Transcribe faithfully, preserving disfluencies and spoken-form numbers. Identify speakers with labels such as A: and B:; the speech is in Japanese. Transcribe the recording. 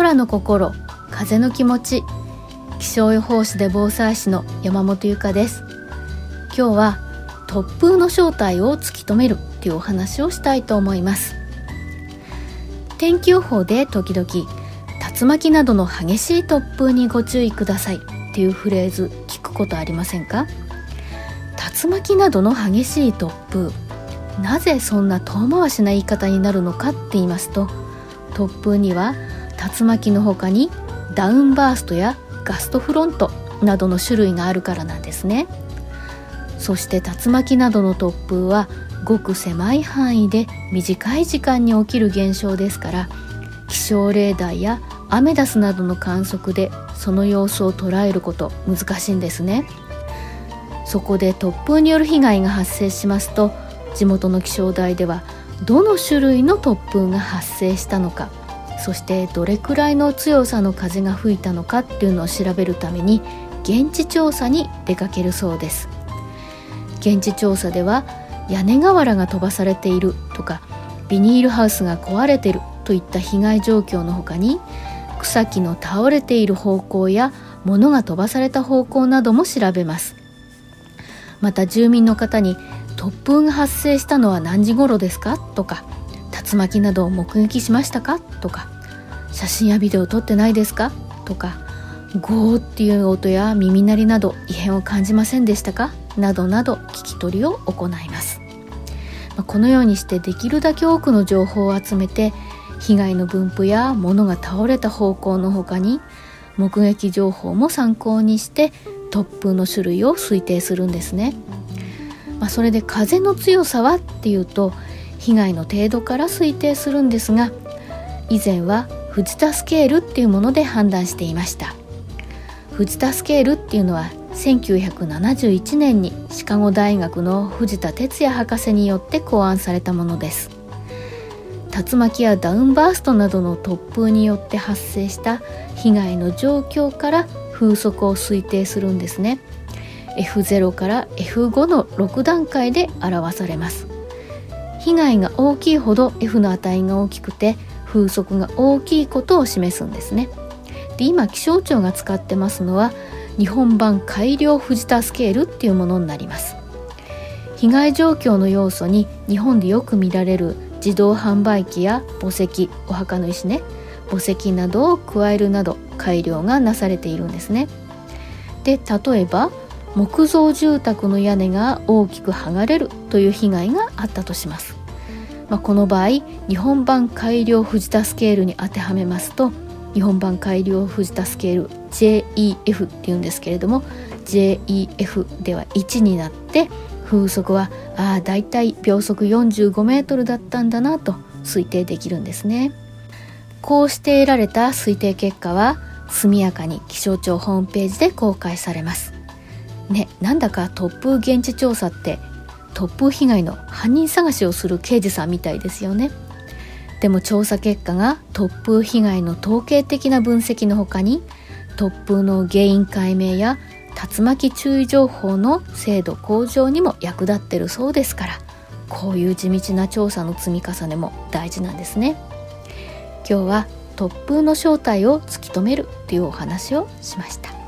A: 空の心、風の気持ち。気象予報士で防災士の山本由香です。今日は突風の正体を突き止めるというお話をしたいと思います。天気予報で時々竜巻などの激しい突風にご注意くださいっていうフレーズ聞くことありませんか？竜巻などの激しい突風、なぜそんな遠回しな言い方になるのかって言いますと、突風には竜巻の他にダウンバーストやガストフロントなどの種類があるからなんですね。そして竜巻などの突風はごく狭い範囲で短い時間に起きる現象ですから、気象レーダーやアメダスなどの観測でその様子を捉えること難しいんですね。そこで突風による被害が発生しますと、地元の気象台ではどの種類の突風が発生したのか、そしてどれくらいの強さの風が吹いたのかっていうのを調べるために現地調査に出かけるそうです。現地調査では屋根瓦が飛ばされているとか、ビニールハウスが壊れているといった被害状況の他に、草木の倒れている方向や物が飛ばされた方向なども調べます。また住民の方に突風が発生したのは何時頃ですかとか、竜巻などを目撃しましたかとか、写真やビデオ撮ってないですかとか、ゴーっていう音や耳鳴りなど異変を感じませんでしたかなどなど聞き取りを行います。このようにしてできるだけ多くの情報を集めて、被害の分布や物が倒れた方向の他に目撃情報も参考にして突風の種類を推定するんですね。まあ、それで風の強さはっていうと被害の程度から推定するんですが、以前は藤田スケールっていうもので判断していました。藤田スケールっていうのはせんきゅうひゃくななじゅういちねんにシカゴ大学の藤田哲也博士によって考案されたものです。竜巻やダウンバーストなどの突風によって発生した被害の状況から風速を推定するんですね。エフゼロ から エフご のろく段階で表されます。被害が大きいほど F の値が大きくて風速が大きいことを示すんですね。で、今気象庁が使ってますのは日本版改良藤田スケールっていうものになります。被害状況の要素に日本でよく見られる自動販売機や墓石、お墓の石ね、墓石などを加えるなど改良がなされているんですね。で、例えば木造住宅の屋根が大きく剥がれるという被害があったとします。まあ、この場合日本版改良藤田スケールに当てはめますと、日本版改良藤田スケール ジェイイーエフ っていうんですけれども、 ジェイイーエフ ではいちになって風速はああだいたい秒速よんじゅうごメートルだったんだなと推定できるんですね。こうして得られた推定結果は速やかに気象庁ホームページで公開されますね。なんだか突風現地調査って突風被害の犯人探しをする刑事さんみたいですよね。でも調査結果が突風被害の統計的な分析の他に、突風の原因解明や竜巻注意情報の精度向上にも役立ってるそうですから、こういう地道な調査の積み重ねも大事なんですね。今日は突風の正体を突き止めるというお話をしました。